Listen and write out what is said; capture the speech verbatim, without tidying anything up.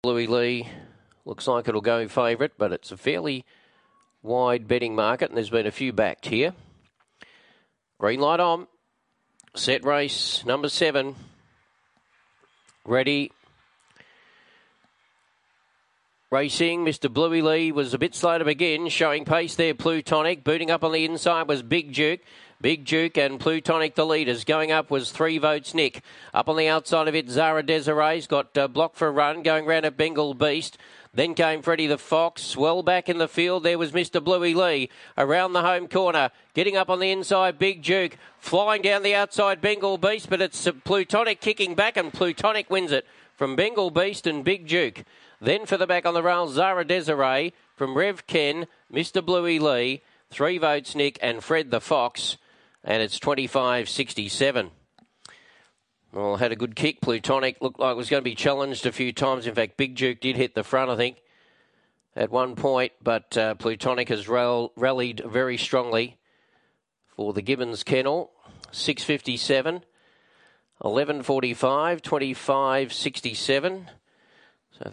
Bluey Lee looks like it'll go favourite, but it's a fairly wide betting market, and there's been a few backed here. Green light on. Set race, number seven. Ready. Racing, Mister Bluey Lee was a bit slow to begin, showing pace there, Plutonic. Booting up on the inside was Big Duke. Big Duke and Plutonic the leaders. Going up was Three Votes Nick. Up on the outside of it, Zara Desiree's got uh, blocked for a run, going round at Bengal Beast. Then came Freddie the Fox. Well back in the field, there was Mister Bluey Lee. Around the home corner, getting up on the inside, Big Duke. Flying down the outside, Bengal Beast, but it's uh, Plutonic kicking back, and Plutonic wins it from Bengal Beast and Big Duke. Then for the back on the rail, Zara Desiree from Rev Ken, Mister Bluey Lee, Three Votes Nick and Fred the Fox. And it's twenty-five sixty-seven. Well, had a good kick. Plutonic looked like it was going to be challenged a few times. In fact, Big Duke did hit the front, I think, at one point. But uh, Plutonic has rall- rallied very strongly for the Gibbons Kennel. six fifty-seven, eleven forty-five, twenty-five sixty-seven.